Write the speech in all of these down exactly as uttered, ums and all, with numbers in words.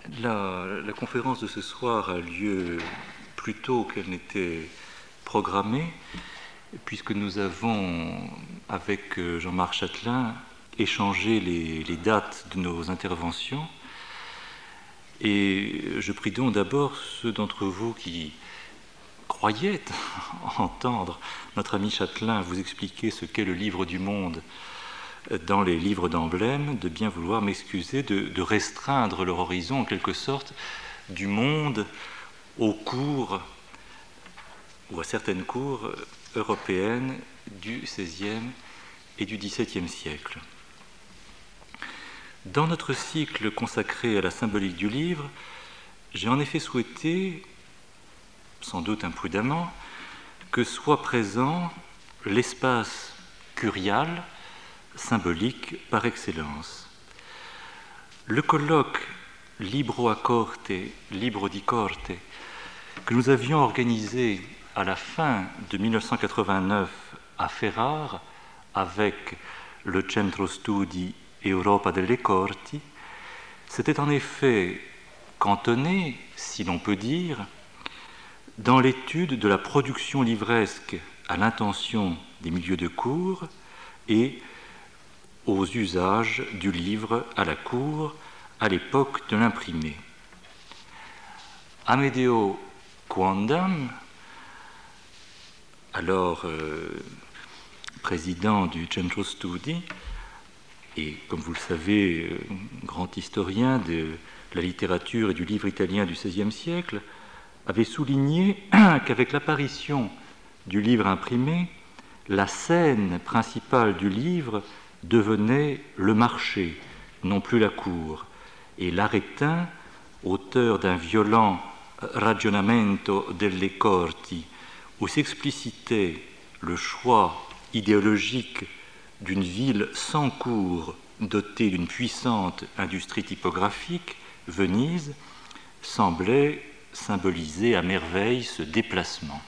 La, la conférence de ce soir a lieu plus tôt qu'elle n'était programmée, puisque nous avons, avec Jean-Marc Chatelain, échangé les, les dates de nos interventions. Et je prie donc d'abord ceux d'entre vous qui croyaient entendre notre ami Chatelain vous expliquer ce qu'est le livre du monde dans les livres d'emblème, de bien vouloir m'excuser de, de restreindre leur horizon en quelque sorte du monde aux cours ou à certaines cours européennes du seizième et du dix-septième siècle. Dans notre cycle consacré à la symbolique du livre, j'ai en effet souhaité, sans doute imprudemment, que soit présent l'espace curial, symbolique par excellence. Le colloque Libro a Corte, Libro di Corte, que nous avions organisé à la fin de mille neuf cent quatre-vingt-neuf à Ferrare avec le Centro Studi Europa delle Corti, s'était en effet cantonné, si l'on peut dire, dans l'étude de la production livresque à l'intention des milieux de cour et aux usages du livre à la cour à l'époque de l'imprimé. Amedeo Quondam, alors euh, président du Centro Studi et, comme vous le savez, euh, grand historien de la littérature et du livre italien du seizième siècle, avait souligné qu'avec l'apparition du livre imprimé, la scène principale du livre devenait le marché, non plus la cour, et l'Arétin, auteur d'un violent Ragionamento delle Corti, où s'explicitait le choix idéologique d'une ville sans cour dotée d'une puissante industrie typographique, Venise, semblait symboliser à merveille ce déplacement.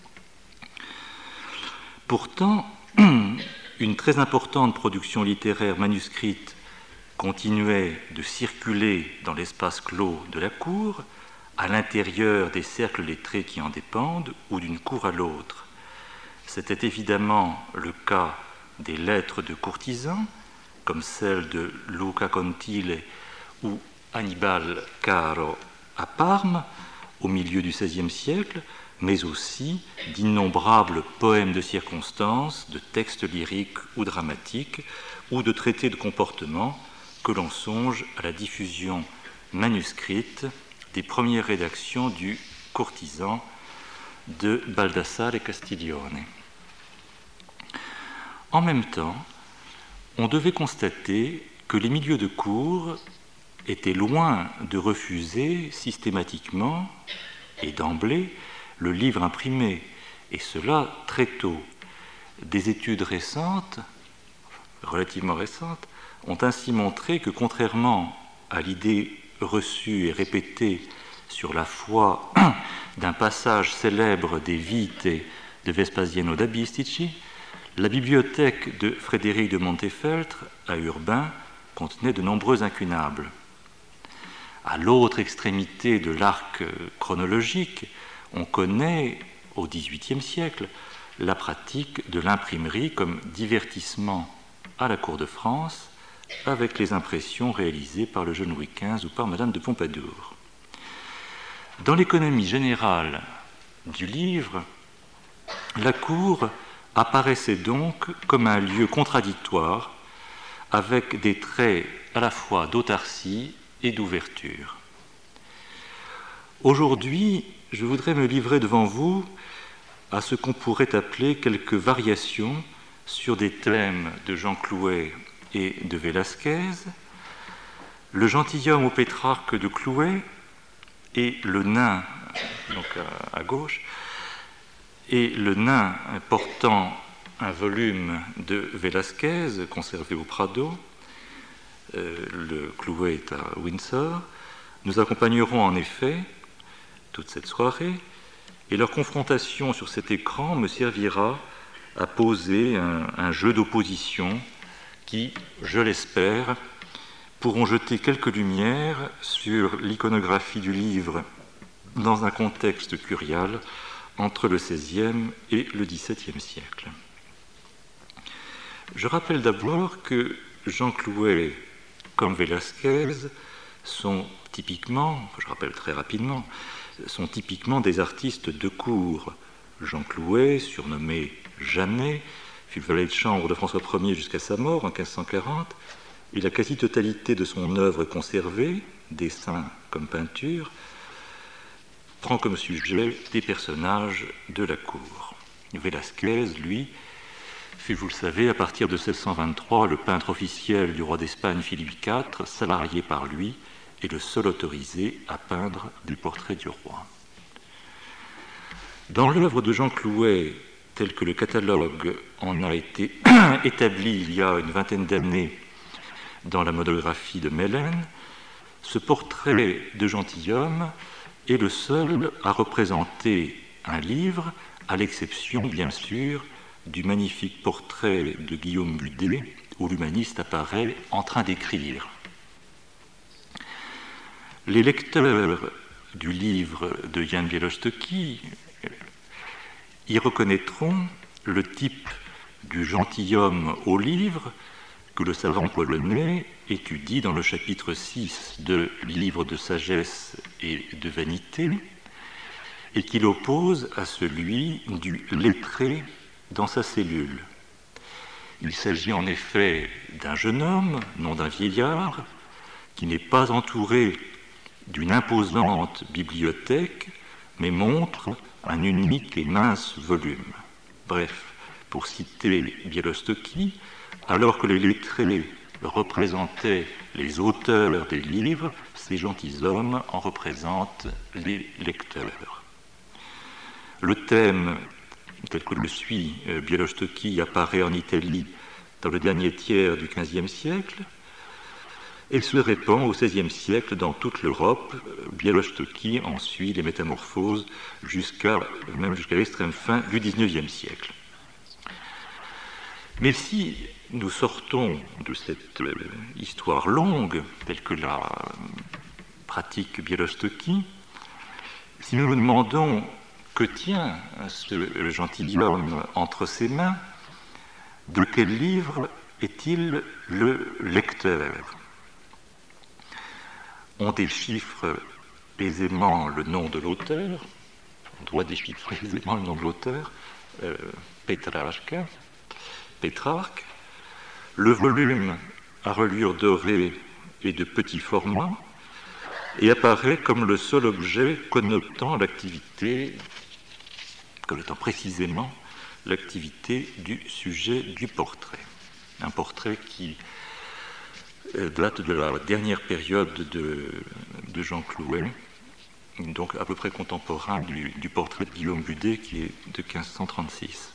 Pourtant, une très importante production littéraire manuscrite continuait de circuler dans l'espace clos de la cour, à l'intérieur des cercles lettrés qui en dépendent, ou d'une cour à l'autre. C'était évidemment le cas des lettres de courtisans, comme celle de Luca Contile ou Annibale Caro à Parme, au milieu du seizième siècle, mais aussi d'innombrables poèmes de circonstances, de textes lyriques ou dramatiques, ou de traités de comportement, que l'on songe à la diffusion manuscrite des premières rédactions du Courtisan de Baldassare Castiglione. En même temps, on devait constater que les milieux de cour étaient loin de refuser systématiquement et d'emblée le livre imprimé, et cela très tôt. Des études récentes, relativement récentes, ont ainsi montré que, contrairement à l'idée reçue et répétée sur la foi d'un passage célèbre des Vite de Vespasiano da Bistici, la bibliothèque de Frédéric de Montefeltre à Urbain contenait de nombreux incunables. À l'autre extrémité de l'arc chronologique, on connaît, au dix-huitième siècle, la pratique de l'imprimerie comme divertissement à la cour de France, avec les impressions réalisées par le jeune Louis quinze ou par Madame de Pompadour. Dans l'économie générale du livre, la cour apparaissait donc comme un lieu contradictoire, avec des traits à la fois d'autarcie et d'ouverture. Aujourd'hui, je voudrais me livrer devant vous à ce qu'on pourrait appeler quelques variations sur des thèmes de Jean Clouet et de Velázquez, le gentilhomme au Pétrarque de Clouet et le nain, donc à, à gauche, et le nain portant un volume de Velázquez conservé au Prado, euh, le Clouet est à Windsor. Nous accompagnerons en effet toute cette soirée, et leur confrontation sur cet écran me servira à poser un, un jeu d'opposition qui, je l'espère, pourront jeter quelques lumières sur l'iconographie du livre dans un contexte curial entre le seizième et le dix-septième siècle. Je rappelle d'abord que Jean Clouet, comme Velázquez, sont typiquement, je rappelle très rapidement, sont typiquement des artistes de cour. Jean Clouet, surnommé Jeannet, fut le valet de chambre de François Ier jusqu'à sa mort en quinze cent quarante, et la quasi-totalité de son œuvre conservée, dessin comme peinture, prend comme sujet des personnages de la cour. Velázquez, lui, fut, vous le savez, à partir de seize cent vingt-trois, le peintre officiel du roi d'Espagne Philippe quatre, salarié par lui et le seul autorisé à peindre des portraits du roi. Dans l'œuvre de Jean Clouet, tel que le catalogue en a été établi il y a une vingtaine d'années dans la monographie de Mellen, ce portrait de gentilhomme est le seul à représenter un livre, à l'exception, bien sûr, du magnifique portrait de Guillaume Budet, où l'humaniste apparaît en train d'écrire. Les lecteurs du livre de Jan Białostocki y reconnaîtront le type du gentilhomme au livre que le savant polonais étudie dans le chapitre six de Livre de sagesse et de vanité, et qu'il oppose à celui du lettré dans sa cellule. Il s'agit en effet d'un jeune homme, non d'un vieillard, qui n'est pas entouré d'une imposante bibliothèque, mais montre un unique et mince volume. Bref, pour citer Białostocki, alors que les lettrés représentaient les auteurs des livres, ces gentilshommes en représentent les lecteurs. Le thème, tel que le suit Białostocki, apparaît en Italie dans le dernier tiers du quinzième siècle et se répand au seizième siècle dans toute l'Europe. Białostocki en suit les métamorphoses jusqu'à, même jusqu'à l'extrême fin du dix-neuvième siècle. Mais si nous sortons de cette euh, histoire longue, telle que la pratique Białostocki, si nous nous demandons que tient ce gentilhomme entre ses mains, de quel livre est-il le lecteur? On déchiffre aisément le nom de l'auteur, on doit déchiffrer aisément le nom de l'auteur, euh, Pétrarque, Pétrarque. Le volume à reliure dorée et de petit format et apparaît comme le seul objet connotant l'activité, connotant précisément l'activité du sujet du portrait. Un portrait qui date de la dernière période de, de Jean Clouet, donc à peu près contemporain du, du portrait de Guillaume Budet qui est de quinze cent trente-six.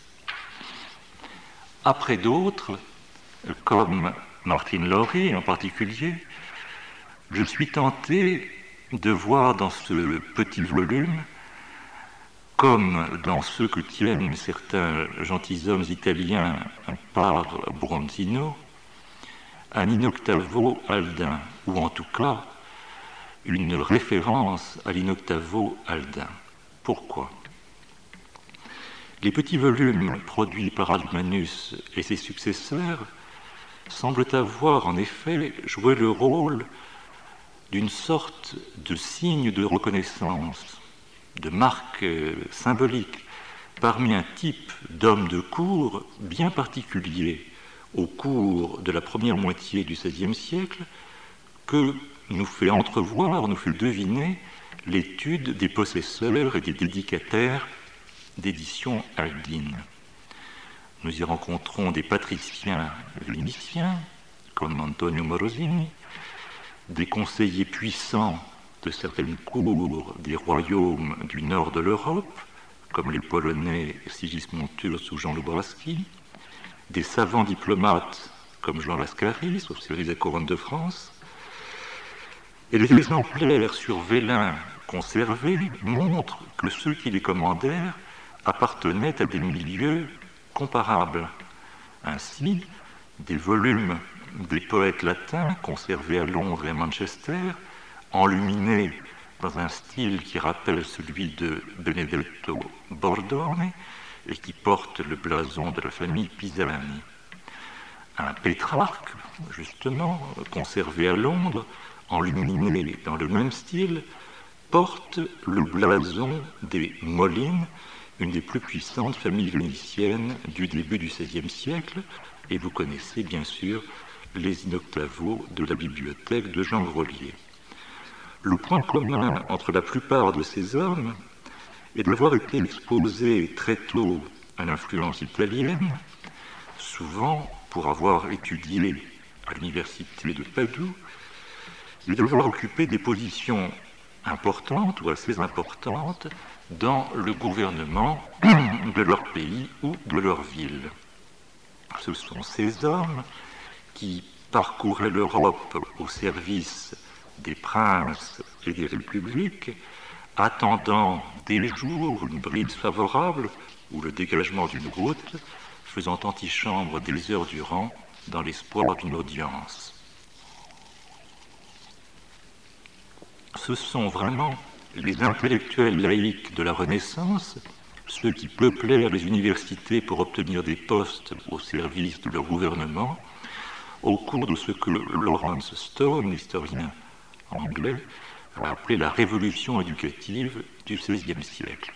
Après d'autres, comme Martine Lowry en particulier, je suis tenté de voir dans ce petit volume, comme dans ceux que tiennent certains gentilshommes italiens par Bronzino, un in-octavo aldin, ou en tout cas une référence à l'in-octavo aldin. Pourquoi ? Les petits volumes produits par Aldmanus et ses successeurs semblent avoir en effet joué le rôle d'une sorte de signe de reconnaissance, de marque symbolique, parmi un type d'homme de cour bien particulier au cours de la première moitié du seizième siècle, que nous fait entrevoir, nous fait deviner l'étude des possesseurs et des dédicataires d'édition aldine. Nous y rencontrons des patriciens vénitiens, comme Antonio Morosini, des conseillers puissants de certaines cours des royaumes du nord de l'Europe, comme les Polonais Sigismund-Thurs ou Jean Lubomirski, des savants diplomates comme Jean Lascaris, au service des couronnes de France, et les exemplaires sur vélin conservés montrent que ceux qui les commandèrent appartenaient à des milieux comparables. Ainsi, des volumes des poètes latins conservés à Londres et à Manchester, enluminés dans un style qui rappelle celui de Benedetto Bordone et qui porte le blason de la famille Pisani. Un Pétrarque, justement, conservé à Londres, enluminé dans le même style, porte le blason des Molines, une des plus puissantes familles vénitiennes du début du seizième siècle, et vous connaissez bien sûr les in-octavo de la bibliothèque de Jean Grolier. Le point commun entre la plupart de ces hommes est d'avoir été exposés très tôt à l'influence italienne, souvent pour avoir étudié à l'université de Padoue, et d'avoir occupé des positions importantes ou assez importantes dans le gouvernement de leur pays ou de leur ville. Ce sont ces hommes qui parcouraient l'Europe au service des princes et des républiques, attendant des jours une brise favorable ou le dégagement d'une route, faisant antichambre des heures durant dans l'espoir d'une audience. Ce sont vraiment les intellectuels laïcs de la Renaissance, ceux qui peuplèrent les universités pour obtenir des postes au service de leur gouvernement, au cours de ce que Lawrence Stone, historien anglais, a appelé la révolution éducative du seizième siècle.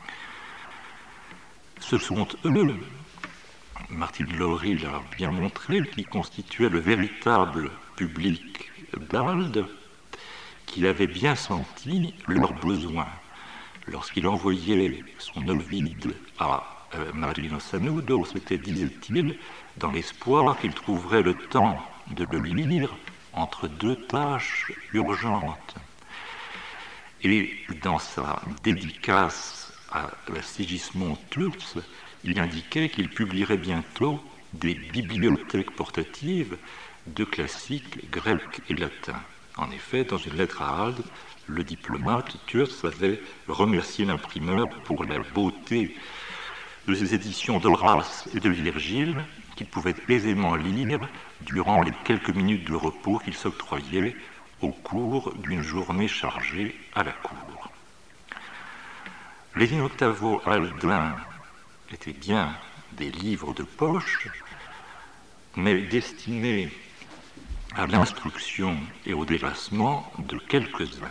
Ce sont eux, Martin Lowry l'a bien montré, qui constituaient le véritable public d'Ald, qu'il avait bien senti leurs besoins lorsqu'il envoyait son Ovide à euh, Marilino Sanudo. C'était, disait-il, dans l'espoir qu'il trouverait le temps de le lire entre deux tâches urgentes. Et dans sa dédicace à la Sigismond Klutz, il indiquait qu'il publierait bientôt des bibliothèques portatives de classiques grecs et latins. En effet, dans une lettre à Ald, le diplomate Thurs avait remercié l'imprimeur pour la beauté de ses éditions d'Horace et de Virgile, qu'il pouvait aisément lire durant les quelques minutes de repos qu'il s'octroyait au cours d'une journée chargée à la cour. Les in-octavo aldins étaient bien des livres de poche, mais destinés à l'instruction et au délassement de quelques-uns.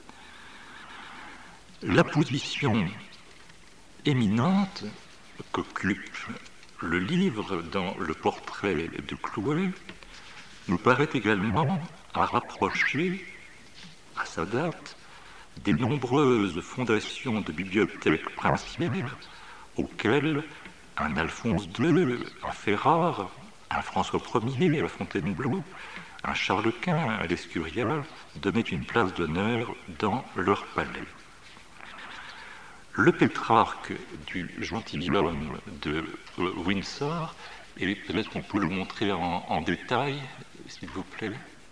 La position éminente qu'occupe le livre dans le portrait de Chloé nous paraît également à rapprocher, à sa date, des nombreuses fondations de bibliothèques princières auxquelles un Alphonse deux, un Ferrare, un François Ier à Fontainebleau, un Charles Quint à l'Escurial donnaient une place d'honneur dans leur palais. Le Pétrarque du gentilhomme de Windsor, et peut-être qu'on peut le montrer en, en détail, s'il vous plaît.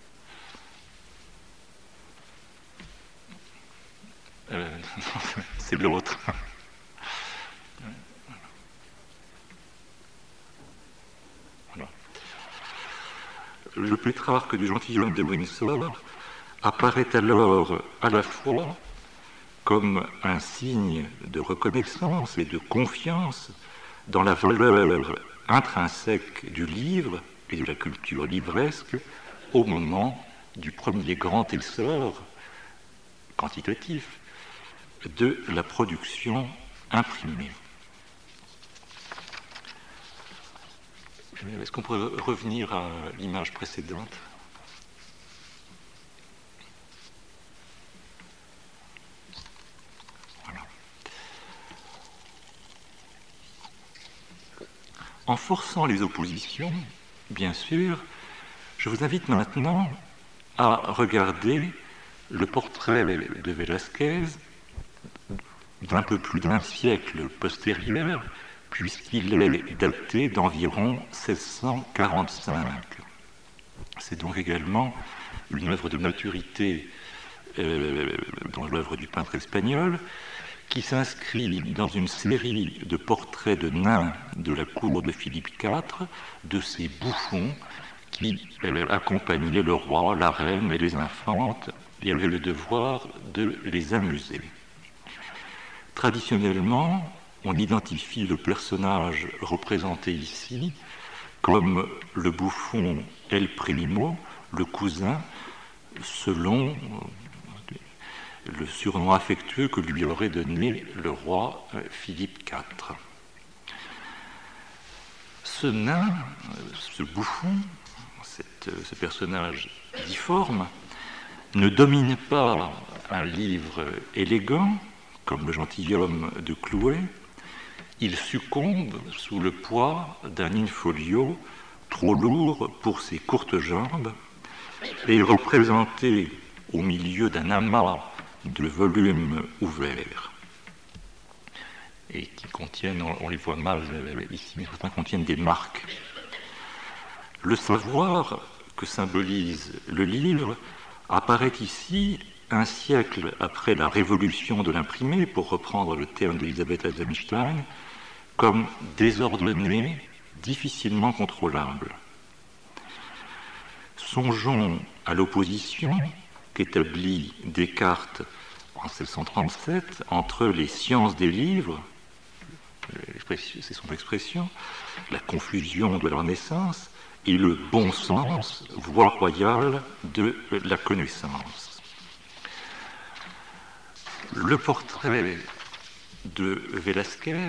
Euh, c'est l'autre. Voilà. Le Pétrarque du gentilhomme de Windsor apparaît alors à la fois comme un signe de reconnaissance et de confiance dans la valeur intrinsèque du livre et de la culture livresque au moment du premier grand essor quantitatif de la production imprimée. Est-ce qu'on pourrait revenir à l'image précédente ? En forçant les oppositions, bien sûr, je vous invite maintenant à regarder le portrait de Velázquez d'un peu plus d'un siècle postérieur, puisqu'il est daté d'environ seize cent quarante-cinq. C'est donc également une œuvre de maturité euh, dans l'œuvre du peintre espagnol, qui s'inscrit dans une série de portraits de nains de la cour de Philippe quatre, de ces bouffons qui accompagnaient le roi, la reine et les infantes et avaient le devoir de les amuser. Traditionnellement, on identifie le personnage représenté ici comme le bouffon El Primo, le cousin, selon le surnom affectueux que lui aurait donné le roi Philippe quatre. Ce nain, ce bouffon, cette, ce personnage difforme, ne domine pas un livre élégant, comme le gentilhomme de Clouet. Il succombe sous le poids d'un in-folio trop lourd pour ses courtes jambes et représenté au milieu d'un amas de volumes ouverts et qui contiennent, on les voit mal ici, mais certains contiennent des marques. Le savoir que symbolise le livre apparaît ici un siècle après la révolution de l'imprimé, pour reprendre le terme d'Elisabeth Eisenstein, comme désordonné, difficilement contrôlable. Songeons à l'opposition qu'établit Descartes en sept cent trente-sept entre les sciences des livres, c'est son expression, la confusion de la Renaissance, et le bon sens, voie royale de la connaissance. Le portrait de Velázquez,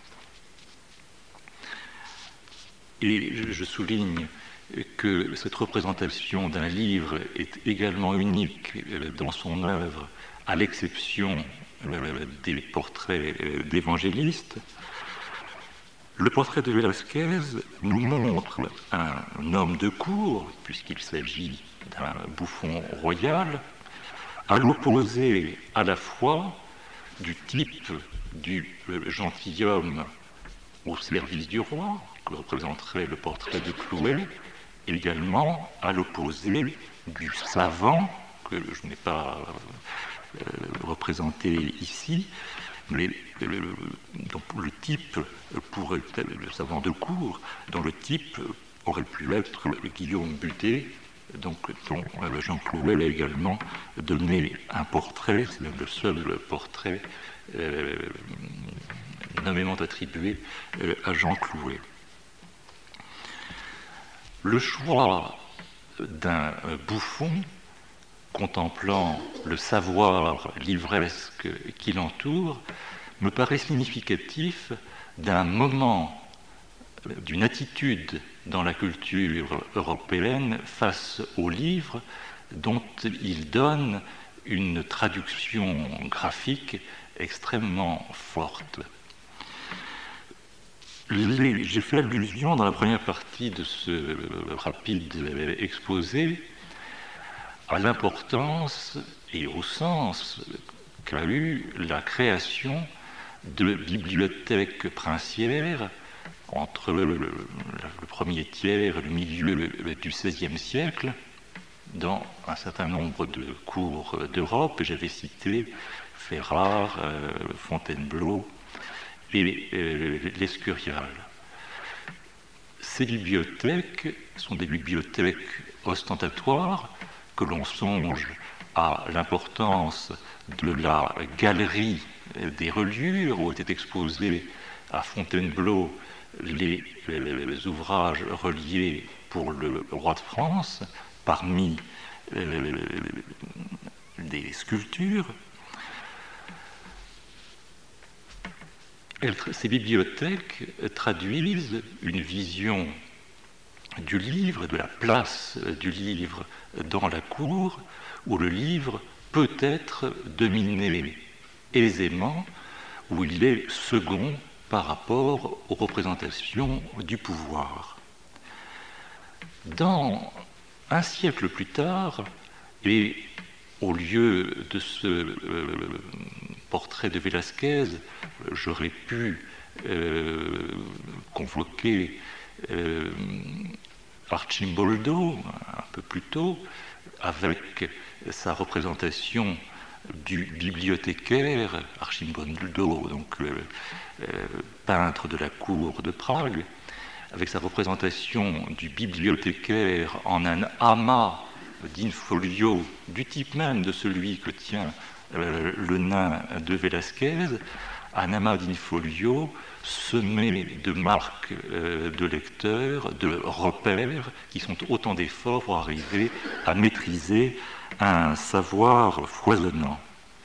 et je souligne que cette représentation d'un livre est également unique dans son œuvre, à l'exception des portraits d'évangélistes. Le portrait de Velázquez nous montre un homme de cour, puisqu'il s'agit d'un bouffon royal, à l'opposé à la fois du type du gentilhomme au service du roi, que représenterait le portrait de Clouet, et également à l'opposé du savant, que je n'ai pas euh, représenté ici, mais le, donc le type pourrait être le savant de cour, dont le type aurait pu être Guillaume Butet, donc dont Jean Clouet a également donné un portrait, c'est même le seul portrait euh, nommément attribué euh, à Jean Clouet. Le choix d'un bouffon contemplant le savoir livresque qui l'entoure me paraît significatif d'un moment, d'une attitude dans la culture européenne face au livre dont il donne une traduction graphique extrêmement forte. J'ai fait allusion dans la première partie de ce rapide exposé à l'importance et au sens qu'a eu la création de bibliothèques princières entre le, le, le premier tiers et le milieu du seizième siècle dans un certain nombre de cours d'Europe. J'avais cité Ferrare, euh, Fontainebleau et euh, l'Escurial. Ces bibliothèques sont des bibliothèques ostentatoires, que l'on songe à l'importance de la galerie des reliures où étaient exposés à Fontainebleau les, les, les ouvrages reliés pour le roi de France, parmi les, les, les, des sculptures. Ces bibliothèques traduisent une vision du livre, de la place du livre dans la cour, où le livre peut être dominé aisément, où il est second par rapport aux représentations du pouvoir. Dans un siècle plus tard, et au lieu de ce euh, portrait de Velázquez, j'aurais pu euh, convoquer euh, Arcimboldo un peu plus tôt, avec sa représentation du bibliothécaire, Arcimboldo, donc le euh, peintre de la cour de Prague. avec sa représentation du bibliothécaire en un amas d'infolio du type même de celui que tient euh, le nain de Velázquez, un amas d'infolio semé de marques euh, de lecteurs, de repères, qui sont autant d'efforts pour arriver à maîtriser un savoir foisonnant.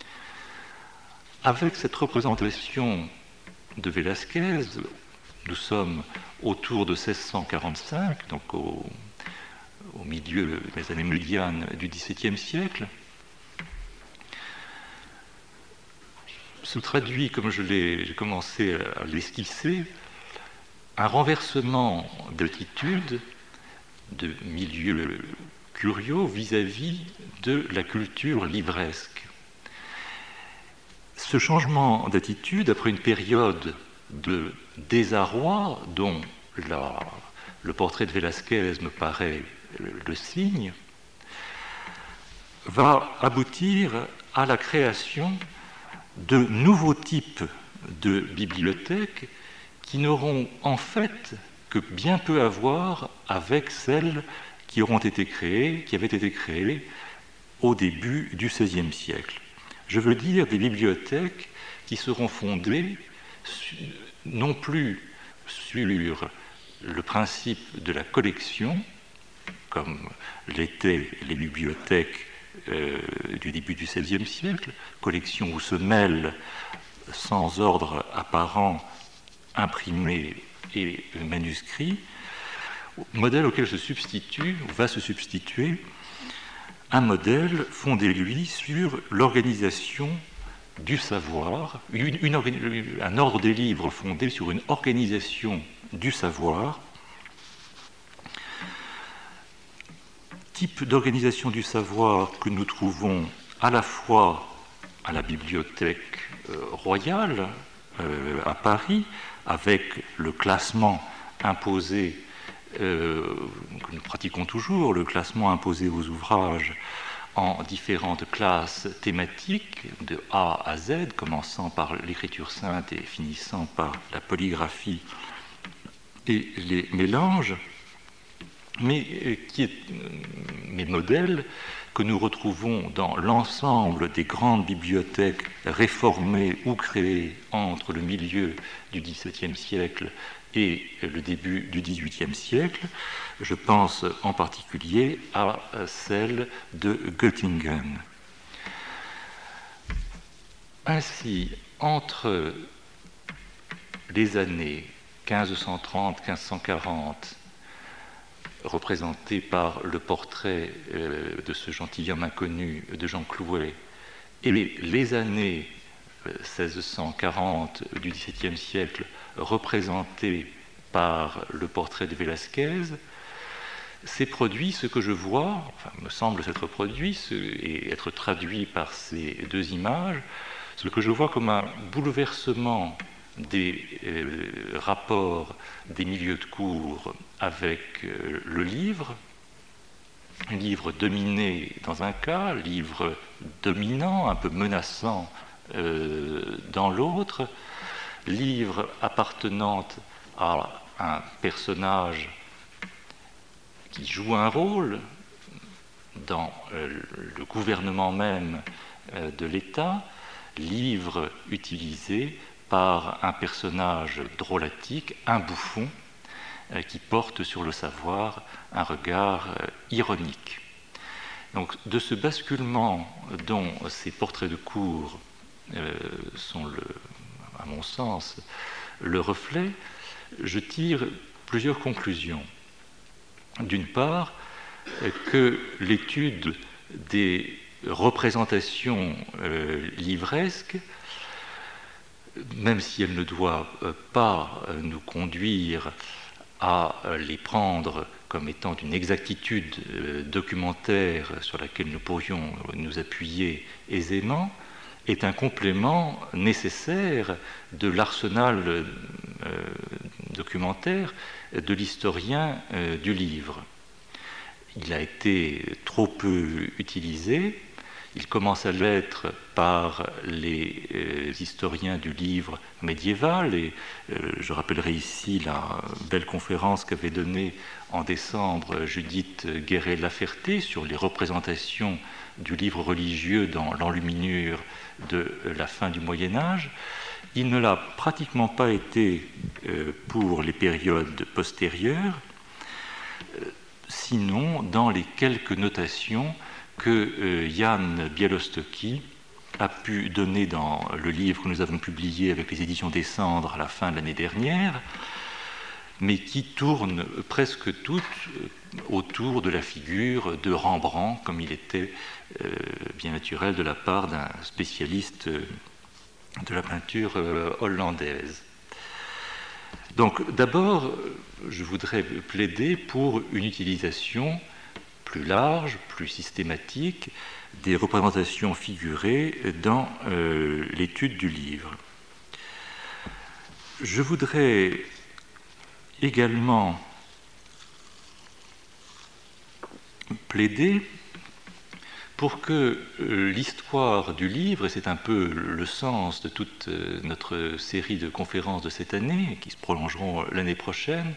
Avec cette représentation de Velázquez, nous sommes autour de seize cent quarante-cinq, donc au, au milieu des années médianes du dix-septième siècle. Se traduit, comme je l'ai, j'ai commencé à l'esquisser, un renversement d'attitude, de milieux curieux vis-à-vis de la culture livresque. Ce changement d'attitude, après une période de désarroi dont la, le portrait de Velázquez me paraît le, le signe, va aboutir à la création de nouveaux types de bibliothèques qui n'auront en fait que bien peu à voir avec celles qui auront été créées, qui avaient été créées au début du seizième siècle. Je veux dire des bibliothèques qui seront fondées non plus sur le principe de la collection, comme l'étaient les bibliothèques euh, du début du seizième siècle, collection où se mêlent sans ordre apparent imprimés et manuscrits, modèle auquel se substitue, ou va se substituer, un modèle fondé, lui, sur l'organisation du savoir, une, une, un ordre des livres fondé sur une organisation du savoir, type d'organisation du savoir que nous trouvons à la fois à la Bibliothèque euh, royale euh, à Paris, avec le classement imposé, euh, que nous pratiquons toujours, le classement imposé aux ouvrages en différentes classes thématiques, de A à Z, commençant par l'écriture sainte et finissant par la polygraphie et les mélanges, mais qui est mes modèles que nous retrouvons dans l'ensemble des grandes bibliothèques réformées ou créées entre le milieu du dix-septième siècle et le début du dix-huitième siècle. Je pense en particulier à celle de Göttingen. Ainsi, entre les années quinze cent trente à quinze cent quarante, représenté par le portrait euh, de ce gentilhomme inconnu de Jean Clouet, et les, les années euh, seize cent quarante du dix-septième siècle, représentées par le portrait de Velázquez, s'est produit ce que je vois, enfin me semble s'être produit ce, et être traduit par ces deux images, ce que je vois comme un bouleversement des euh, rapports des milieux de cours avec euh, le livre, livre dominé dans un cas, livre dominant, un peu menaçant euh, dans l'autre, livre appartenant à un personnage qui joue un rôle dans euh, le gouvernement même euh, de l'État, livre utilisé par un personnage drôlatique, un bouffon, euh, qui porte sur le savoir un regard euh, ironique. Donc, de ce basculement dont ces portraits de cour euh, sont, le, à mon sens, le reflet, je tire plusieurs conclusions. D'une part, euh, que l'étude des représentations euh, livresques, même si elle ne doit pas nous conduire à les prendre comme étant une exactitude documentaire sur laquelle nous pourrions nous appuyer aisément, est un complément nécessaire de l'arsenal documentaire de l'historien du livre. Il a été trop peu utilisé. Il commence à l'être par les euh, historiens du livre médiéval, et euh, je rappellerai ici la belle conférence qu'avait donnée en décembre Judith Guéret-Laferté sur les représentations du livre religieux dans l'enluminure de la fin du Moyen-Âge. Il ne l'a pratiquement pas été euh, pour les périodes postérieures, euh, sinon dans les quelques notations que euh, Jan Białostocki a pu donner dans le livre que nous avons publié avec les éditions des Cendres à la fin de l'année dernière, mais qui tournent presque toutes autour de la figure de Rembrandt, comme il était euh, bien naturel de la part d'un spécialiste de la peinture euh, hollandaise. Donc d'abord, je voudrais plaider pour une utilisation plus large, plus systématique des représentations figurées dans euh, l'étude du livre. Je voudrais également plaider pour que euh, l'histoire du livre, et c'est un peu le sens de toute euh, notre série de conférences de cette année, qui se prolongeront l'année prochaine,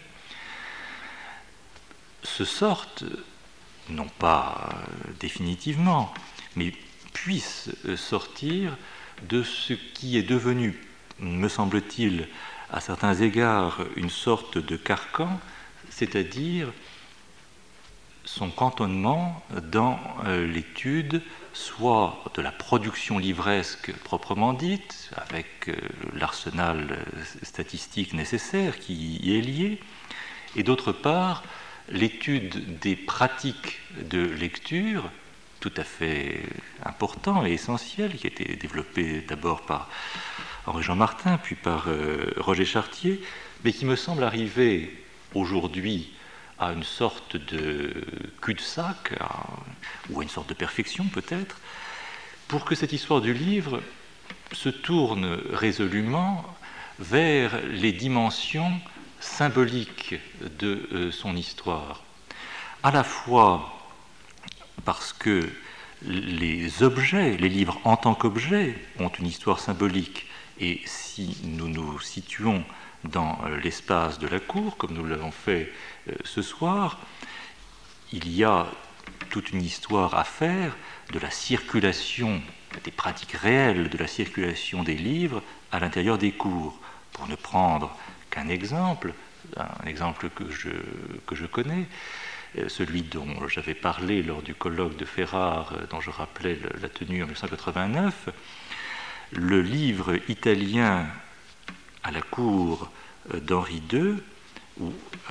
se sorte, non pas euh, définitivement, mais puisse euh, sortir de ce qui est devenu, me semble-t-il, à certains égards, une sorte de carcan, c'est-à-dire son cantonnement dans euh, l'étude soit de la production livresque proprement dite, avec euh, l'arsenal euh, statistique nécessaire qui y est lié, et d'autre part l'étude des pratiques de lecture, tout à fait important et essentiel, qui a été développé d'abord par Henri-Jean Martin, puis par euh, Roger Chartier, mais qui me semble arriver aujourd'hui à une sorte de cul-de-sac, ou à une sorte de perfection peut-être, pour que cette histoire du livre se tourne résolument vers les dimensions symboliques de euh, son histoire. À la fois parce que les objets, les livres en tant qu'objets, ont une histoire symbolique, et si nous nous situons dans l'espace de la cour, comme nous l'avons fait ce soir, il y a toute une histoire à faire de la circulation, des pratiques réelles de la circulation des livres à l'intérieur des cours. Pour ne prendre qu'un exemple, un exemple que je, que je connais, celui dont j'avais parlé lors du colloque de Ferrare, dont je rappelais la tenue en mille neuf cent quatre-vingt-neuf, le livre italien à la cour d'Henri deux, ou euh,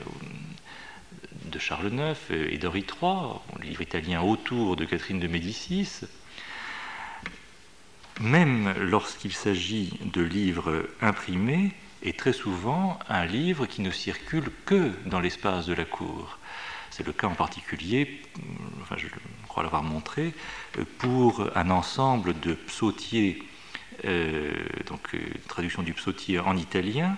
de Charles neuf et d'Henri trois, le livre italien autour de Catherine de Médicis, même lorsqu'il s'agit de livres imprimés, est très souvent un livre qui ne circule que dans l'espace de la cour. C'est le cas en particulier, enfin je crois l'avoir montré, pour un ensemble de psautiers, euh, donc une traduction du psautier en italien,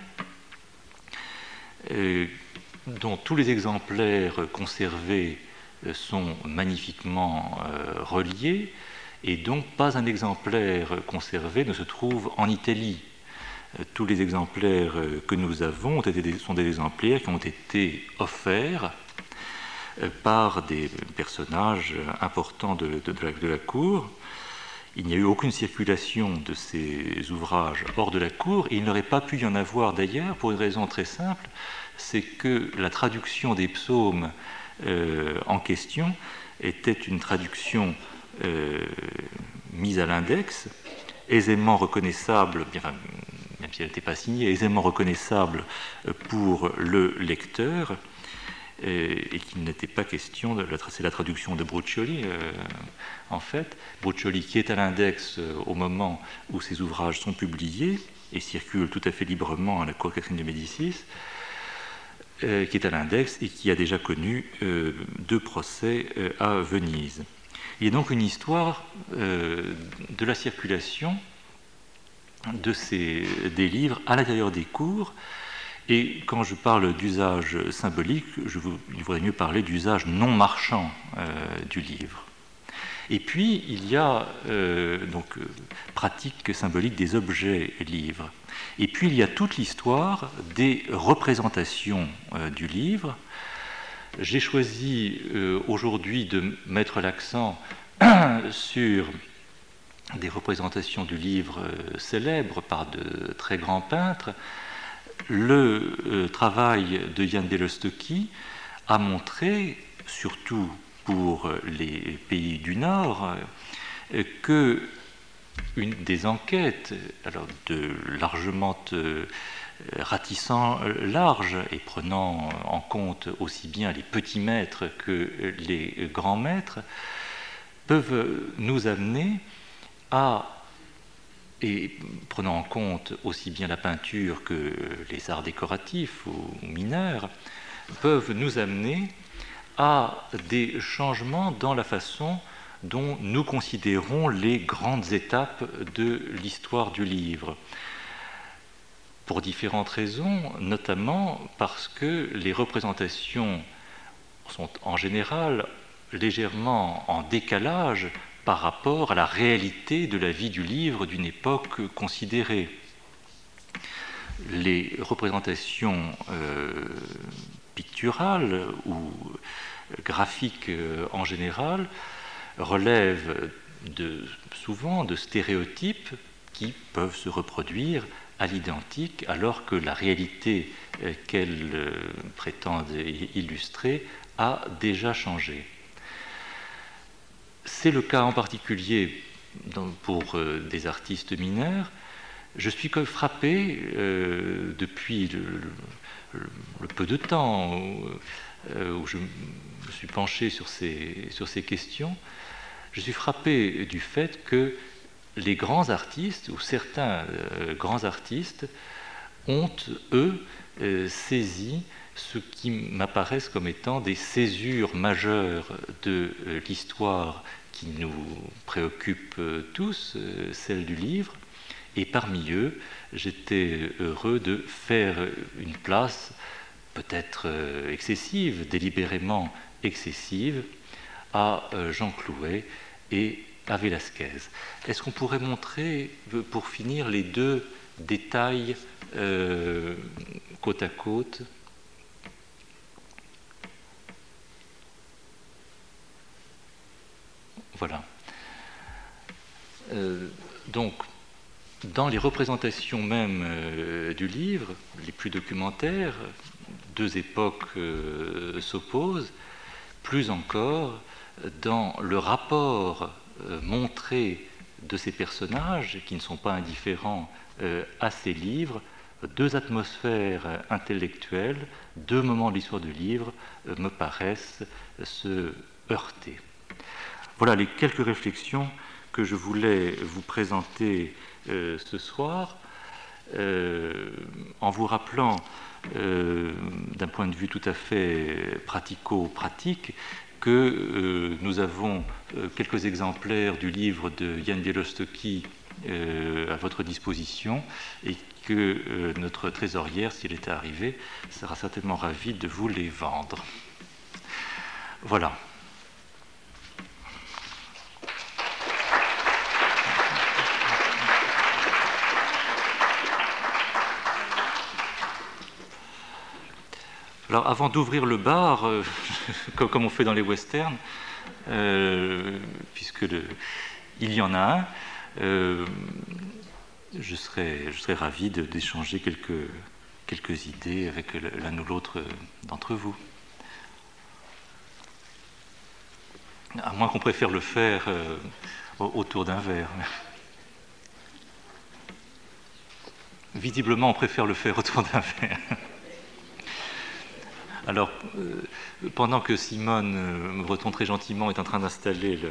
euh, dont tous les exemplaires conservés sont magnifiquement euh, reliés, et donc pas un exemplaire conservé ne se trouve en Italie. Euh, tous les exemplaires que nous avons ont été, sont des exemplaires qui ont été offerts euh, par des personnages importants de, de, de, la, de la cour. Il n'y a eu aucune circulation de ces ouvrages hors de la cour, et il n'aurait pas pu y en avoir d'ailleurs pour une raison très simple, c'est que la traduction des psaumes euh, en question était une traduction euh, mise à l'index, aisément reconnaissable, bien, enfin, même si elle n'était pas signée, aisément reconnaissable pour le lecteur, et, et qu'il n'était pas question de la, c'est la traduction de Bruccioli, euh, en fait, Bruccioli qui est à l'index euh, au moment où ces ouvrages sont publiés et circulent tout à fait librement à la cour Catherine de Médicis, euh, qui est à l'index et qui a déjà connu euh, deux procès euh, à Venise. Il y a donc une histoire euh, de la circulation de ces, des livres à l'intérieur des cours, et quand je parle d'usage symbolique, je vous, il vaudrait mieux parler d'usage non marchand euh, du livre. Et puis, il y a euh, donc, euh, pratique symbolique des objets livres. Et puis, il y a toute l'histoire des représentations euh, du livre. J'ai choisi euh, aujourd'hui de mettre l'accent sur des représentations du livre euh, célèbres par de très grands peintres. Le euh, travail de Jan Białostocki a montré, surtout pour les pays du Nord, que une des enquêtes, alors de largement euh, ratissant large et prenant en compte aussi bien les petits maîtres que les grands maîtres, peuvent nous amener à, et prenant en compte aussi bien la peinture que les arts décoratifs ou mineurs, peuvent nous amener à des changements dans la façon dont nous considérons les grandes étapes de l'histoire du livre. Pour différentes raisons, notamment parce que les représentations sont en général légèrement en décalage par rapport à la réalité de la vie du livre d'une époque considérée. Les représentations euh, picturales ou graphiques euh, en général relèvent de, souvent de stéréotypes qui peuvent se reproduire à l'identique, alors que la réalité euh, qu'elles euh, prétendent illustrer a déjà changé. C'est le cas en particulier dans, pour euh, des artistes mineurs. Je suis frappé euh, depuis le, le, le peu de temps où, euh, où je me suis penché sur ces, sur ces questions, je suis frappé du fait que les grands artistes, ou certains euh, grands artistes, ont, eux, euh, saisi ce qui m'apparaissent comme étant des césures majeures de euh, l'histoire qui nous préoccupe euh, tous, euh, celle du livre. Et parmi eux, j'étais heureux de faire une place, peut-être excessive, délibérément excessive, à Jean Clouet et à Velázquez. Est-ce qu'on pourrait montrer, pour finir, les deux détails euh, côte à côte ? Voilà. Euh, donc, dans les représentations même euh, du livre, les plus documentaires, deux époques euh, s'opposent, plus encore dans le rapport euh, montré de ces personnages, qui ne sont pas indifférents euh, à ces livres, deux atmosphères intellectuelles, deux moments de l'histoire du livre euh, me paraissent se heurter. Voilà les quelques réflexions que je voulais vous présenter euh, ce soir, euh, en vous rappelant euh, d'un point de vue tout à fait pratico-pratique que euh, nous avons euh, quelques exemplaires du livre de Jan Białostocki euh, à votre disposition et que euh, notre trésorière, s'il était arrivé, sera certainement ravie de vous les vendre. Voilà. Alors, avant d'ouvrir le bar, euh, comme on fait dans les westerns, euh, puisque le, il y en a un, euh, je serais, je serais ravi de, d'échanger quelques, quelques idées avec l'un ou l'autre d'entre vous. À moins qu'on préfère le faire euh, autour d'un verre. Visiblement, on préfère le faire autour d'un verre. Alors, euh, pendant que Simone euh, Breton très gentiment est en train d'installer le,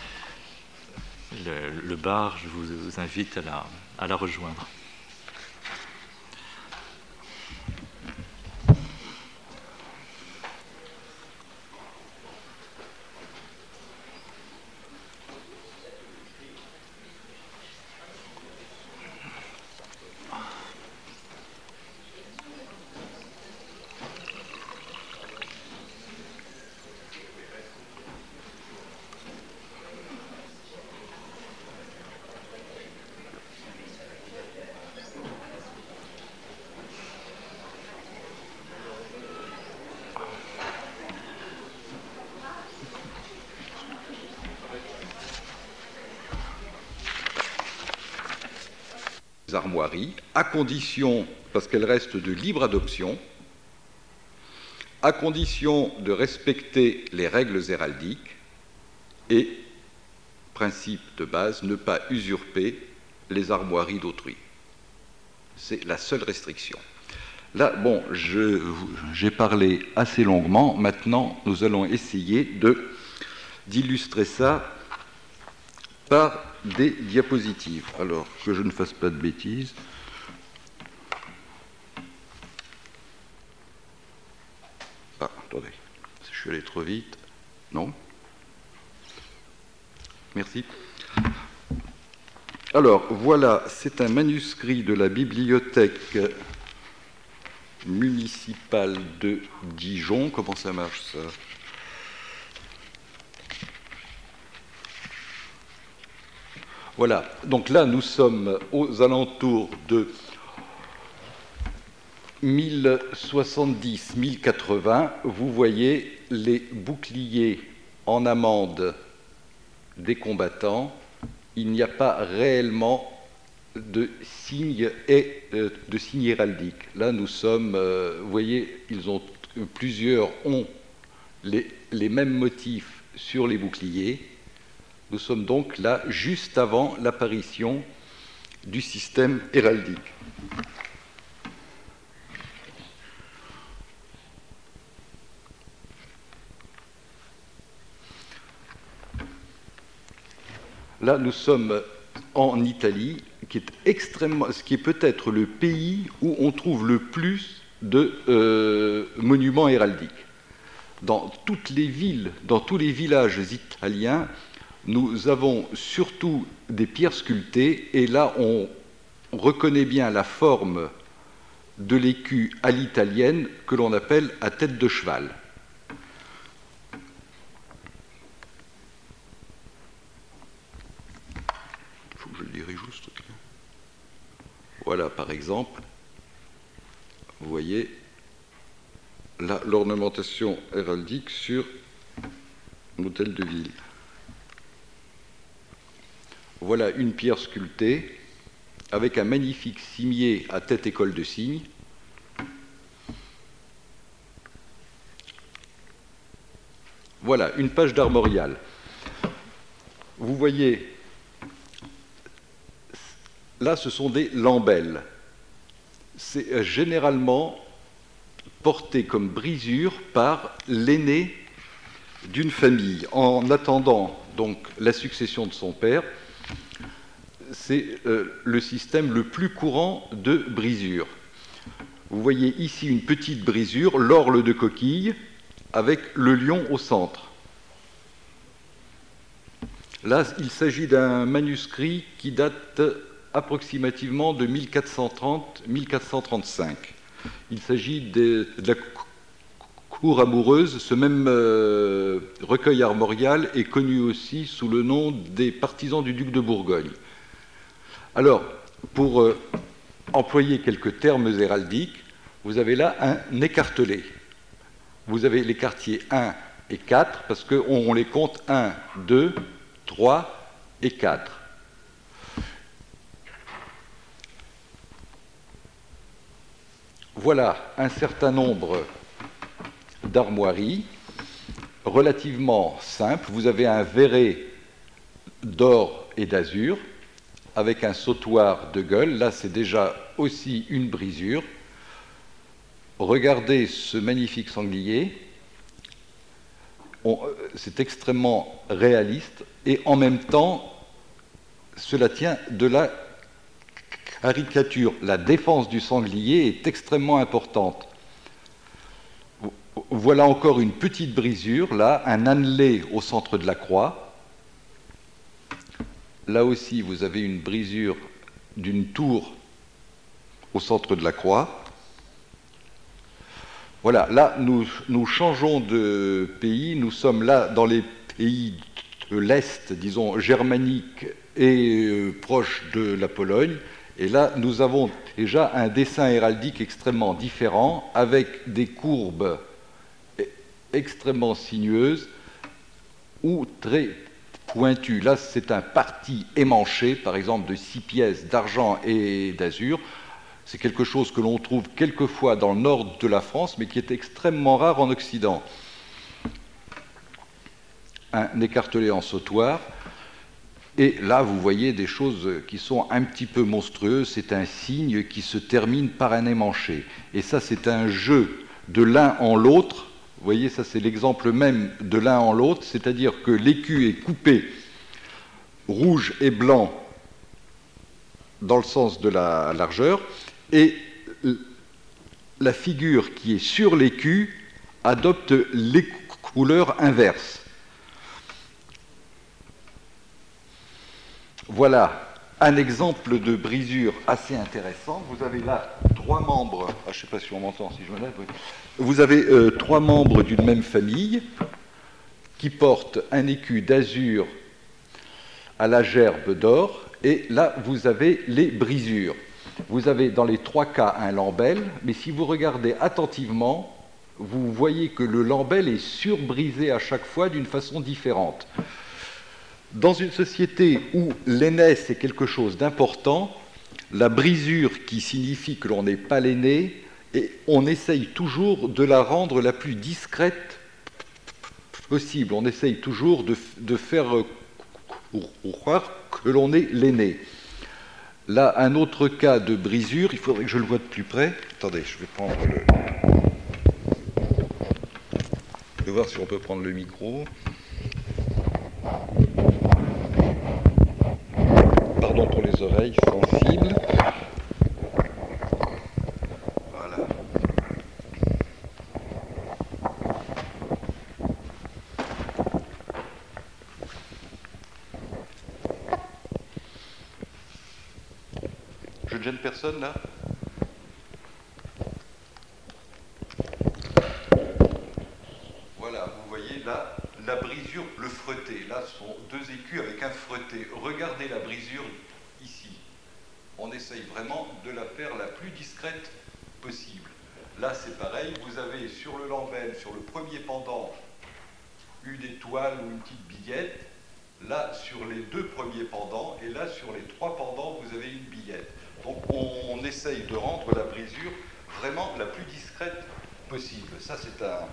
le, le bar, je vous, vous invite à la, à la rejoindre. armoiries, à condition, parce qu'elles restent de libre adoption, à condition de respecter les règles héraldiques et, principe de base, ne pas usurper les armoiries d'autrui. C'est la seule restriction. Là, bon, je, j'ai parlé assez longuement. Maintenant, nous allons essayer de, d'illustrer ça par des diapositives. Alors, que je ne fasse pas de bêtises. Ah, attendez, je suis allé trop vite. Non. Merci. Alors, voilà, c'est un manuscrit de la bibliothèque municipale de Dijon. Comment ça marche, ça ? Voilà, donc là, nous sommes aux alentours de mille soixante-dix mille quatre-vingts. Vous voyez les boucliers en amande des combattants. Il n'y a pas réellement de signes et euh, de signes héraldiques. Là, nous sommes, euh, vous voyez, ils ont plusieurs ont les, les mêmes motifs sur les boucliers. Nous sommes donc là juste avant l'apparition du système héraldique. Là, nous sommes en Italie, qui est extrêmement, ce qui est peut-être le pays où on trouve le plus de euh, monuments héraldiques. Dans toutes les villes, dans tous les villages italiens, nous avons surtout des pierres sculptées, et là, on reconnaît bien la forme de l'écu à l'italienne que l'on appelle à tête de cheval. Je le dirai juste. Voilà, par exemple, vous voyez là l'ornementation héraldique sur l'hôtel de ville. Voilà une pierre sculptée avec un magnifique cimier à tête école de cygne. Voilà une page d'armorial. Vous voyez, là, ce sont des lambelles. C'est généralement porté comme brisure par l'aîné d'une famille. En attendant donc la succession de son père, c'est euh, le système le plus courant de brisure. Vous voyez ici une petite brisure, l'orle de coquille, avec le lion au centre. Là, il s'agit d'un manuscrit qui date approximativement de mille quatre cent trente à mille quatre cent trente-cinq. Il s'agit de, de la cour amoureuse. Ce même euh, recueil armorial est connu aussi sous le nom des partisans du duc de Bourgogne. Alors, pour euh, employer quelques termes héraldiques, vous avez là un écartelé. Vous avez les quartiers un et quatre, parce qu'on on les compte un, deux, trois et quatre. Voilà un certain nombre d'armoiries relativement simples. Vous avez un verret d'or et d'azur avec un sautoir de gueule. Là, c'est déjà aussi une brisure. Regardez ce magnifique sanglier. On, c'est extrêmement réaliste et en même temps, cela tient de la caricature. La défense du sanglier est extrêmement importante. Voilà encore une petite brisure, là, un annelé au centre de la croix. Là aussi, vous avez une brisure d'une tour au centre de la croix. Voilà, là, nous, nous changeons de pays. Nous sommes là dans les pays de l'Est, disons, germanique et euh, proche de la Pologne. Et là, nous avons déjà un dessin héraldique extrêmement différent, avec des courbes extrêmement sinueuses ou très pointu. Là, c'est un parti émanché, par exemple, de six pièces d'argent et d'azur. C'est quelque chose que l'on trouve quelquefois dans le nord de la France, mais qui est extrêmement rare en Occident. Un écartelé en sautoir. Et là, vous voyez des choses qui sont un petit peu monstrueuses. C'est un signe qui se termine par un émanché. Et ça, c'est un jeu de l'un en l'autre. Vous voyez, ça, c'est l'exemple même de l'un en l'autre. C'est-à-dire que l'écu est coupé rouge et blanc dans le sens de la largeur. Et la figure qui est sur l'écu adopte les couleurs inverses. Voilà un exemple de brisure assez intéressant. Vous avez là trois membres, ah, je ne sais pas si on m'entend, si je me lève, oui. Vous avez euh, trois membres d'une même famille qui portent un écu d'azur à la gerbe d'or, et là vous avez les brisures. Vous avez dans les trois cas un lambel, mais si vous regardez attentivement, vous voyez que le lambel est surbrisé à chaque fois d'une façon différente. Dans une société où l'aînesse est quelque chose d'important, la brisure qui signifie que l'on n'est pas l'aîné, et on essaye toujours de la rendre la plus discrète possible. On essaye toujours de, de faire croire que l'on est l'aîné. Là, un autre cas de brisure, il faudrait que je le voie de plus près. Attendez, je vais prendre le... Je vais voir si on peut prendre le micro. Pardon pour les oreilles sensibles. Voilà. Je ne gêne personne là ? Voilà, vous voyez là, la brisure, le frotté. Là, ce sont deux écus avec un frotté. Regardez la brisure ici. On essaye vraiment de la faire la plus discrète possible. Là, c'est pareil. Vous avez sur le lambel, sur le premier pendant, une étoile ou une petite billette. Là, sur les deux premiers pendants. Et là, sur les trois pendants, vous avez une billette. Donc, on, on essaye de rendre la brisure vraiment la plus discrète possible. Ça, c'est un...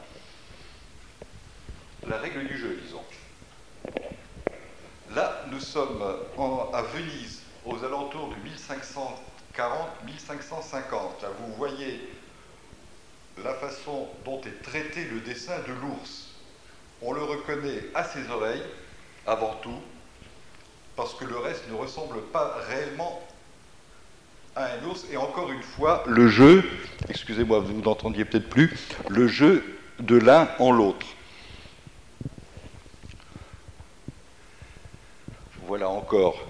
la règle du jeu, disons. Là, nous sommes en, à Venise, aux alentours de mille cinq cent quarante à mille cinq cent cinquante. Là, vous voyez la façon dont est traité le dessin de l'ours. On le reconnaît à ses oreilles, avant tout, parce que le reste ne ressemble pas réellement à un ours. Et encore une fois, le jeu, excusez-moi, vous n'entendiez peut-être plus, le jeu de l'un en l'autre. Voilà encore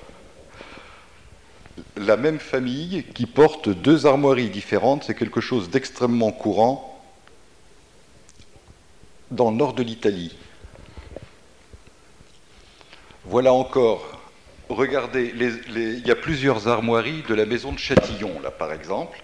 la même famille qui porte deux armoiries différentes. C'est quelque chose d'extrêmement courant dans le nord de l'Italie. Voilà encore, regardez, les, les, il y a plusieurs armoiries de la maison de Châtillon, là par exemple.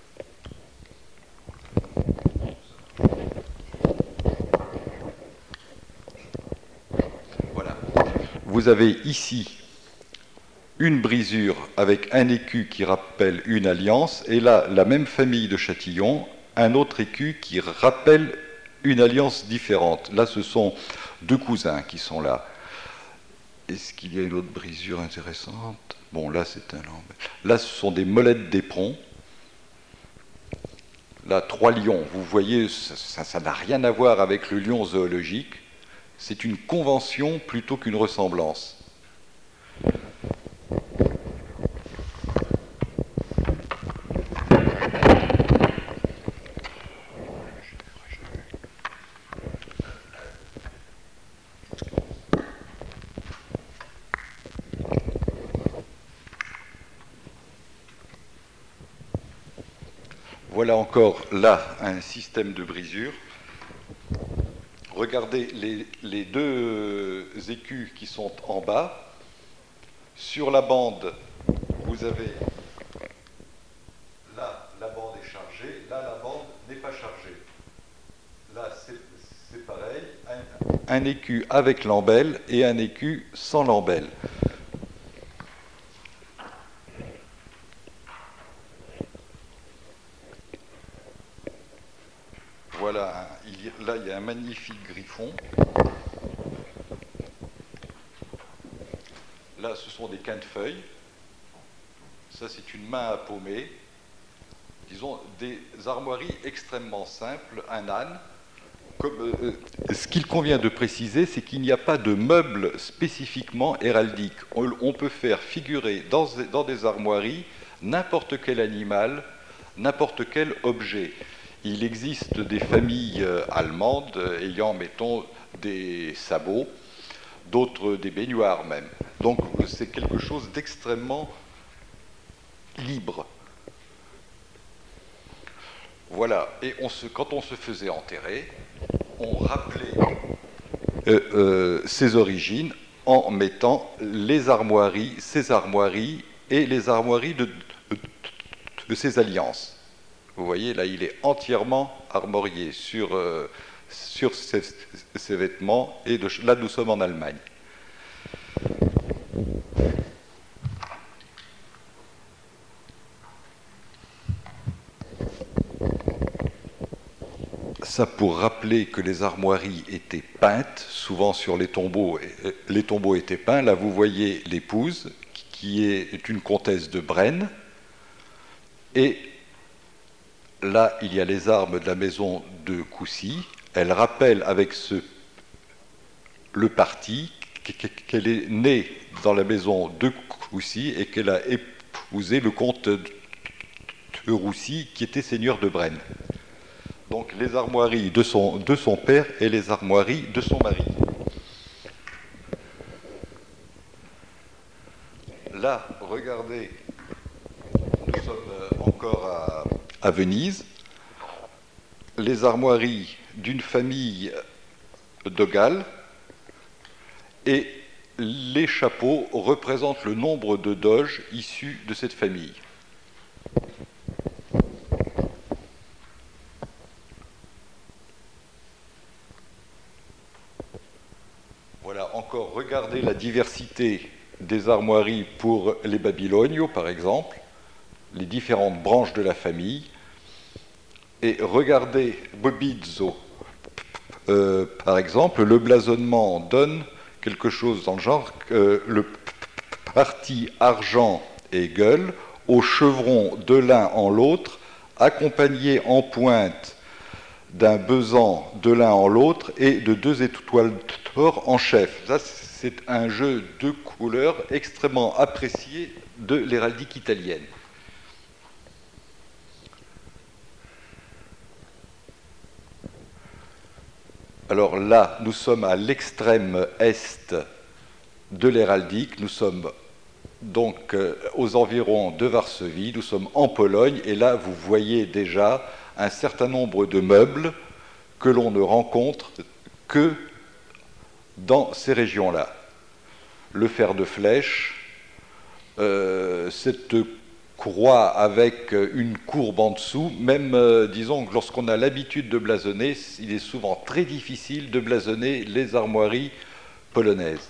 Voilà. Vous avez ici une brisure avec un écu qui rappelle une alliance, et là, la même famille de Châtillon, un autre écu qui rappelle une alliance différente. Là, ce sont deux cousins qui sont là. Est-ce qu'il y a une autre brisure intéressante ? Bon, là, c'est un lambel. Là, ce sont des molettes d'éperon. Là, trois lions. Vous voyez, ça, ça n'a rien à voir avec le lion zoologique. C'est une convention plutôt qu'une ressemblance. Voilà encore là un système de brisure. Regardez les, les deux écus qui sont en bas. Sur la bande, vous avez là la bande est chargée, là la bande n'est pas chargée. Là c'est pareil, un, un écu avec lambelle et un écu sans lambelle. Voilà, il y, là il y a un magnifique griffon. Là, ce sont des quintefeuilles. Ça, c'est une main à paumer. Disons, des armoiries extrêmement simples, un âne. Comme, euh, ce qu'il convient de préciser, c'est qu'il n'y a pas de meubles spécifiquement héraldiques. On, on peut faire figurer dans, dans des armoiries n'importe quel animal, n'importe quel objet. Il existe des familles allemandes ayant, mettons, des sabots, d'autres des baignoires même. Donc c'est quelque chose d'extrêmement libre. Voilà, et on se, quand on se faisait enterrer, on rappelait euh, euh, ses origines en mettant les armoiries, ses armoiries et les armoiries de, de, de ses alliances. Vous voyez, là, il est entièrement armorié sur, euh, sur ses, ses vêtements, et de, là, nous sommes en Allemagne. Ça pour rappeler que les armoiries étaient peintes, souvent sur les tombeaux, les tombeaux étaient peints. Là, vous voyez l'épouse, qui est une comtesse de Brenne, et là, il y a les armes de la maison de Coucy. Elle rappelle avec ce, le parti qu'elle est née dans la maison de Coucy et qu'elle a épousé le comte de Roussy, qui était seigneur de Brenne. Donc les armoiries de son, de son père et les armoiries de son mari. Là, regardez, nous sommes encore à, à Venise. Les armoiries d'une famille de Galles, et les chapeaux représentent le nombre de doges issus de cette famille. Voilà, encore, regardez la diversité des armoiries pour les Babylonios, par exemple, les différentes branches de la famille. Et regardez Bobizzo, euh, par exemple, le blasonnement donne quelque chose dans le genre, euh, le parti argent et gueule, au chevron de l'un en l'autre, accompagné en pointe d'un besan de l'un en l'autre et de deux étoiles d'or en chef. Ça, c'est un jeu de couleurs extrêmement apprécié de l'héraldique italienne. Alors là, nous sommes à l'extrême est de l'héraldique, nous sommes donc euh, aux environs de Varsovie, nous sommes en Pologne, et là, vous voyez déjà un certain nombre de meubles que l'on ne rencontre que dans ces régions-là. Le fer de flèche, euh, cette croix avec une courbe en dessous, même, euh, disons, que lorsqu'on a l'habitude de blasonner, il est souvent très difficile de blasonner les armoiries polonaises.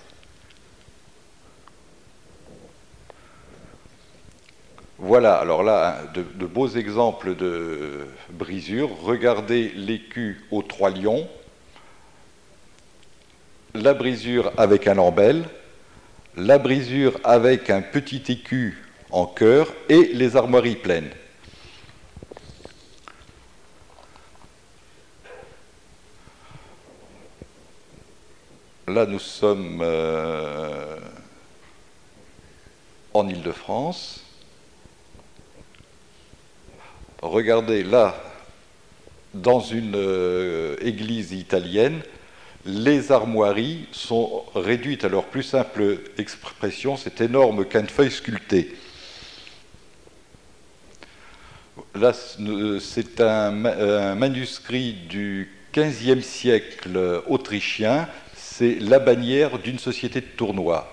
Voilà, alors là, de, de beaux exemples de brisures. Regardez l'écu aux trois lions, la brisure avec un lambel, la brisure avec un petit écu en cœur et les armoiries pleines. Là, nous sommes euh, en Île-de-France. Regardez là, dans une euh, église italienne, les armoiries sont réduites à leur plus simple expression, cette énorme quintefeuille sculptée. Là, c'est un, un manuscrit du quinzième siècle autrichien, c'est la bannière d'une société de tournois,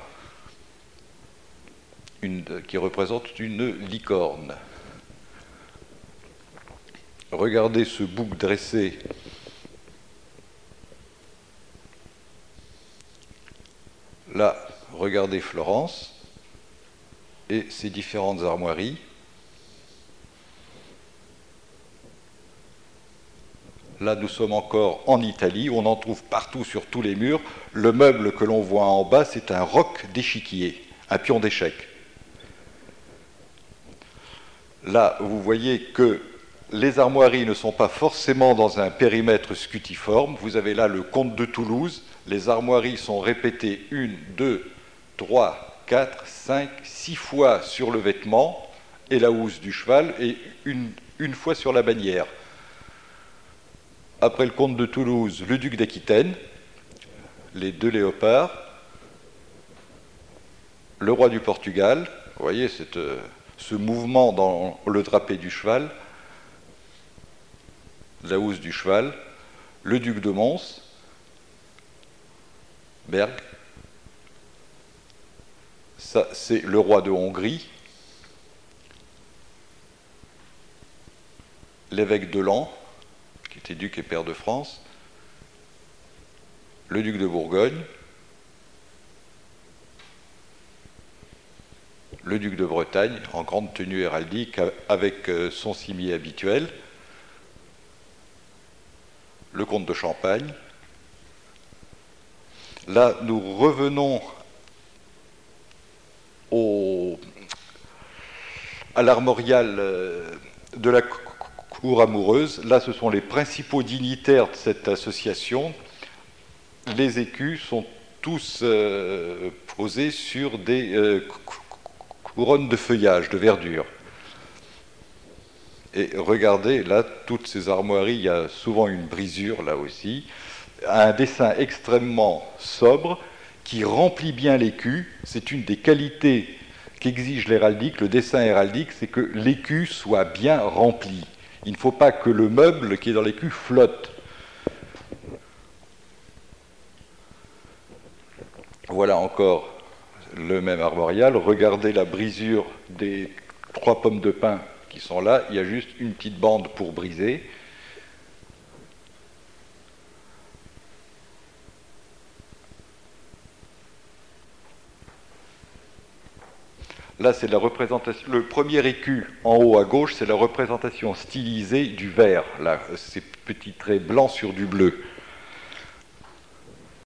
une, qui représente une licorne. Regardez ce bouc dressé Là, regardez Florence et ses différentes armoiries. Là, nous sommes encore en Italie, on en trouve partout sur tous les murs. Le meuble que l'on voit en bas, c'est un roc d'échiquier, un pion d'échec. Là, vous voyez que les armoiries ne sont pas forcément dans un périmètre scutiforme. Vous avez là le comte de Toulouse. Les armoiries sont répétées une, deux, trois, quatre, cinq, six fois sur le vêtement et la housse du cheval et une, une fois sur la bannière. Après le comte de Toulouse, le duc d'Aquitaine, les deux léopards, le roi du Portugal, vous voyez cette, euh, ce mouvement dans le drapé du cheval, la housse du cheval, le duc de Mons, Berg, ça c'est le roi de Hongrie, l'évêque de Laon, qui était duc et pair de France, le duc de Bourgogne, le duc de Bretagne, en grande tenue héraldique avec son cimier habituel, le comte de Champagne. Là, nous revenons au, à l'armorial de la cour amoureuse. Là, ce sont les principaux dignitaires de cette association. Les écus sont tous euh, posés sur des euh, couronnes de feuillage, de verdure. Et regardez, là, toutes ces armoiries, il y a souvent une brisure, là aussi, un dessin extrêmement sobre, qui remplit bien l'écu. C'est une des qualités qu'exige l'héraldique, le dessin héraldique, c'est que l'écu soit bien rempli. Il ne faut pas que le meuble qui est dans l'écu flotte. Voilà encore le même armorial. Regardez la brisure des trois pommes de pin qui sont là. Il y a juste une petite bande pour briser. Là, c'est la représentation. Le premier écu en haut à gauche, c'est la représentation stylisée du vert. Là, ces petits traits blancs sur du bleu.